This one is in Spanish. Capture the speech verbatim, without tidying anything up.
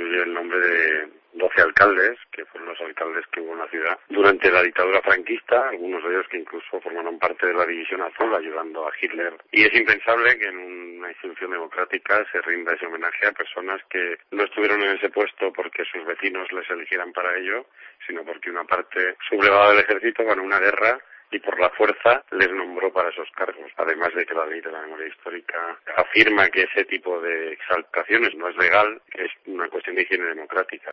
incluye el nombre de doce alcaldes, que fueron los alcaldes que hubo en la ciudad durante la dictadura franquista, algunos de ellos que incluso formaron parte de la División Azul, ayudando a Hitler. Y es impensable que en una institución democrática se rinda ese homenaje a personas que no estuvieron en ese puesto porque sus vecinos les eligieran para ello, sino porque una parte sublevada del ejército ganó una guerra y por la fuerza les nombró para esos cargos. Además de que la ley de la memoria histórica afirma que ese tipo de exaltaciones no es legal, que es una cuestión de higiene democrática.